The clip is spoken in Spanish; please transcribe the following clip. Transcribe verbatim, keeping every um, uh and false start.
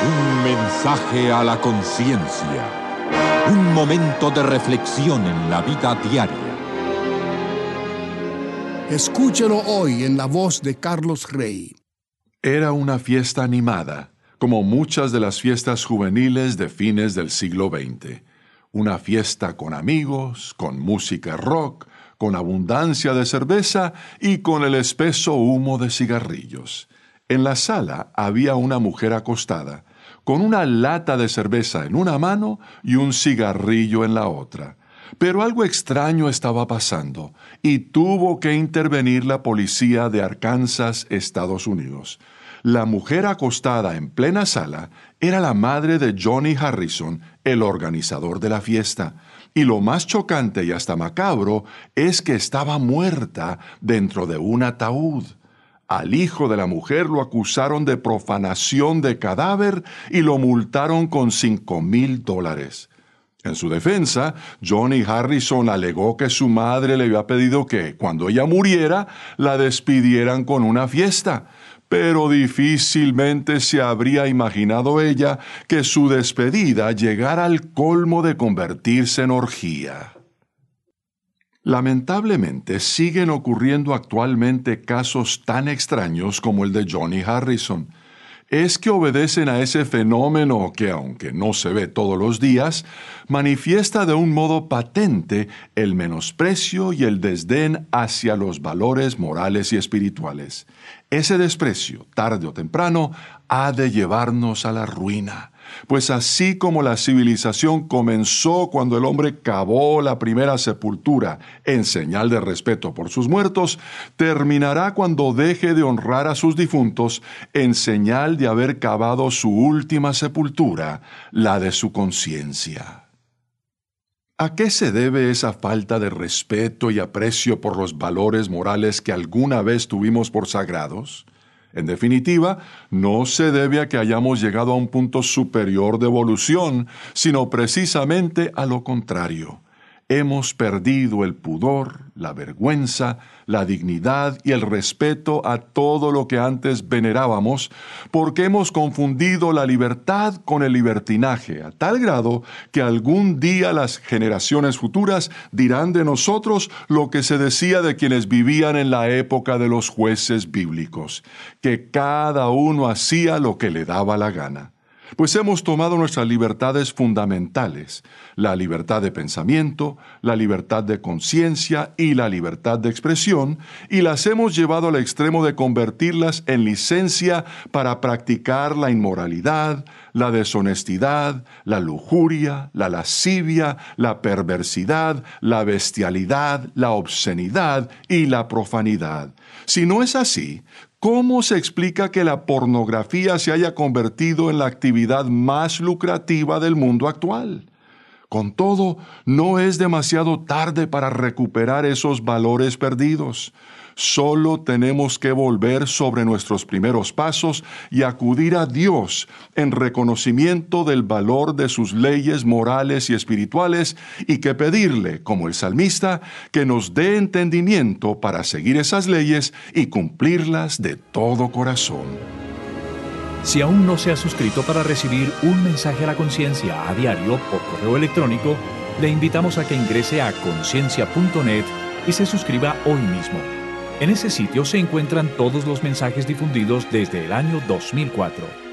Un mensaje a la conciencia. Un momento de reflexión en la vida diaria. Escúchelo hoy en la voz de Carlos Rey. Era una fiesta animada, como muchas de las fiestas juveniles de fines del siglo veinte. Una fiesta con amigos, con música rock, con abundancia de cerveza y con el espeso humo de cigarrillos. En la sala había una mujer acostada, con una lata de cerveza en una mano y un cigarrillo en la otra. Pero algo extraño estaba pasando y tuvo que intervenir la policía de Arkansas, Estados Unidos. La mujer acostada en plena sala era la madre de Johnny Harrison, el organizador de la fiesta. Y lo más chocante y hasta macabro es que estaba muerta dentro de un ataúd. Al hijo de la mujer lo acusaron de profanación de cadáver y lo multaron con cinco mil dólares. En su defensa, Johnny Harrison alegó que su madre le había pedido que, cuando ella muriera, la despidieran con una fiesta. Pero difícilmente se habría imaginado ella que su despedida llegara al colmo de convertirse en orgía. Lamentablemente, siguen ocurriendo actualmente casos tan extraños como el de Johnny Harrison. Es que obedecen a ese fenómeno que, aunque no se ve todos los días, manifiesta de un modo patente el menosprecio y el desdén hacia los valores morales y espirituales. Ese desprecio, tarde o temprano, ha de llevarnos a la ruina. Pues así como la civilización comenzó cuando el hombre cavó la primera sepultura en señal de respeto por sus muertos, terminará cuando deje de honrar a sus difuntos en señal de haber cavado su última sepultura, la de su conciencia. ¿A qué se debe esa falta de respeto y aprecio por los valores morales que alguna vez tuvimos por sagrados? En definitiva, no se debe a que hayamos llegado a un punto superior de evolución, sino precisamente a lo contrario. Hemos perdido el pudor, la vergüenza, la dignidad y el respeto a todo lo que antes venerábamos, porque hemos confundido la libertad con el libertinaje, a tal grado que algún día las generaciones futuras dirán de nosotros lo que se decía de quienes vivían en la época de los jueces bíblicos, que cada uno hacía lo que le daba la gana. Pues hemos tomado nuestras libertades fundamentales, la libertad de pensamiento, la libertad de conciencia y la libertad de expresión, y las hemos llevado al extremo de convertirlas en licencia para practicar la inmoralidad, la deshonestidad, la lujuria, la lascivia, la perversidad, la bestialidad, la obscenidad y la profanidad. Si no es así, ¿cómo se explica que la pornografía se haya convertido en la actividad más lucrativa del mundo actual? Con todo, no es demasiado tarde para recuperar esos valores perdidos. Solo tenemos que volver sobre nuestros primeros pasos y acudir a Dios en reconocimiento del valor de sus leyes morales y espirituales y que pedirle, como el salmista, que nos dé entendimiento para seguir esas leyes y cumplirlas de todo corazón. Si aún no se ha suscrito para recibir un mensaje a la conciencia a diario por correo electrónico, le invitamos a que ingrese a conciencia punto net y se suscriba hoy mismo. En ese sitio se encuentran todos los mensajes difundidos desde el año dos mil cuatro.